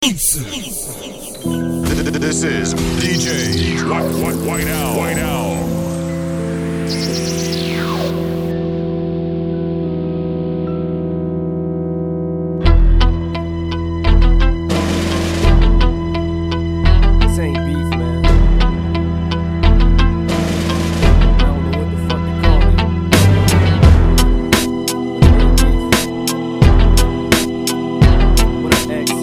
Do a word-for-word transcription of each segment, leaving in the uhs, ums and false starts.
This is D J White, White, White Owl. White Owl. This ain't beef, man. I don't know what the fuck to call it. What up, X?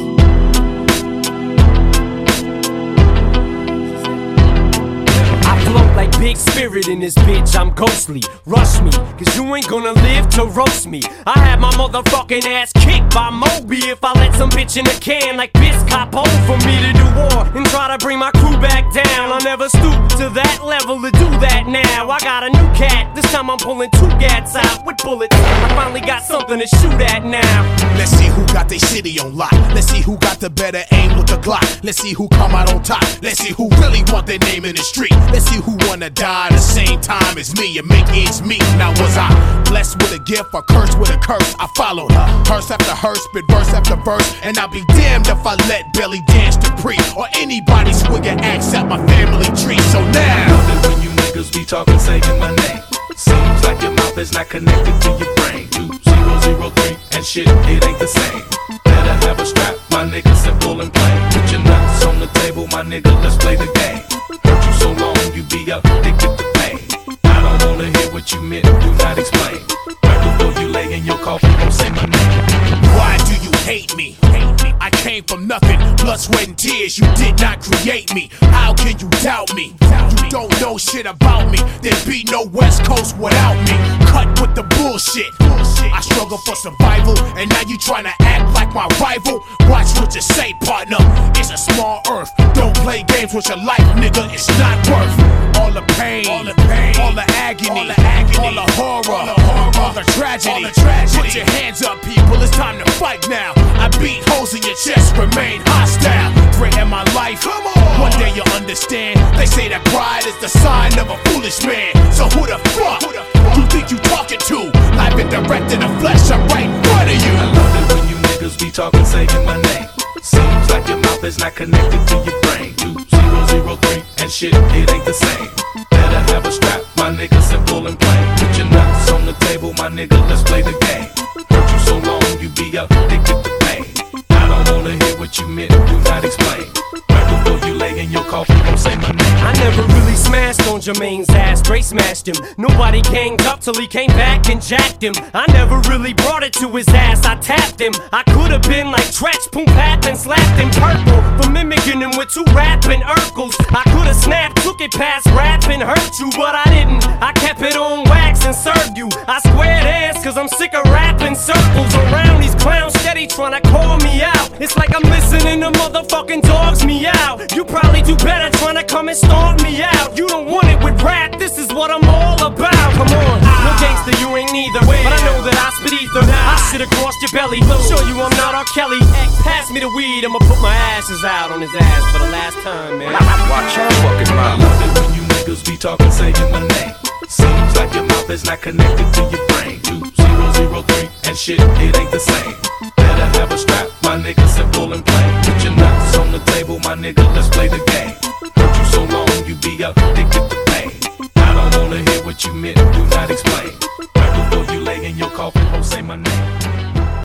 I float like Big Spirit in this bitch, I'm ghostly. Rush me, cause you ain't gonna live to roast me. I had my motherfucking ass kicked by Moby if I let some bitch in a can like Biscop for me to do war and try to bring my crew back down. I'll never stoop to that level to do that now. I got a new cat, this time I'm pulling two gats out with bullets. I finally got something to shoot at now. Let's see who got their city on lock. Let's see who got the better aim with the Glock. Let's see who come out on top. Let's see who really want their name in the street. Let's see who wanna die the same time as me and make ends meet. Now was I blessed with a gift or cursed with a curse? I followed her, verse after verse, spit verse after verse, and I'll be damned if I let Belly Dance to Pre or anybody swing an axe at my family tree. So now, I love it when you niggas be talking, saying my name. Seems like your mouth is not connected to your brain. Two zero zero three and shit, it ain't the same. Better have a strap, my nigga, simple and plain. Put your nuts on the table, my nigga, let's play the game. Hurt you so long, you be addicted to pain. I don't wanna hear what you meant, do not explain. Right before you lay in your coffin, don't say my name. why do you hate me? Hate me? I came from nothing, blood, sweat, and tears. You did not create me. How can you doubt me? You don't know shit about me. There'd be no West Coast without me. Cut with the bullshit. I struggle for survival, and now you tryna act like my rival. Watch what you say, partner. It's a small earth. Don't play games with your life, nigga. It's not worth all the pain, all the pain, all the agony, all the, agony, all the horror, all the, horror, all the tragedy. All the tragedy. Put your hands up, people. It's time to fight now. I beat holes in your chest, remain hostile. Threaten my life. Come on. One day you'll understand. They say that pride is the sign of a foolish man. So who the fuck, who the fuck you think you talking to? Live and direct in the flesh, I'm right in front of you. I love it when you niggas be talking, saying my name. Seems like your mouth is not connected to your brain. Two zero zero three and shit, it ain't the same. Better have a strap, my nigga, simple and plain. Put your nuts on the table, my nigga, let's play the game. Hurt you so long, you be addicted to pain. I don't wanna hear what you meant, do not explain. Right before you lay in your coffin, don't say my name. I never really smashed on Jermaine's ass, Dre smashed him. Nobody ganged up till he came back and jacked him. I never really brought it to his ass, I tapped him. I could've been like Tretch, Poom Pat, and slapped him purple for mimicking him with two rapping Urkels. I could've snapped, took it past rap and hurt you, but I didn't. I kept it on wax and served you. I squared ass cause I'm sick of rapping circles around these clowns steady tryna call me out. It's like I'm listening to motherfucking dogs meow. You probably do better tryna come and stomp me out. You don't want it with rap, this is what I'm all about. Come on, no gangster, you ain't neither. But I know that I spit ether. I sit across your belly, show you I'm not R. Kelly. Pass me the weed, I'ma put my ashes out on his ass for the last time, man. Watch your fucking mouth. I love it when you niggas be talking, saying my name. Seems like your mouth is not connected to your brain. Two zero zero three and shit, it ain't the same.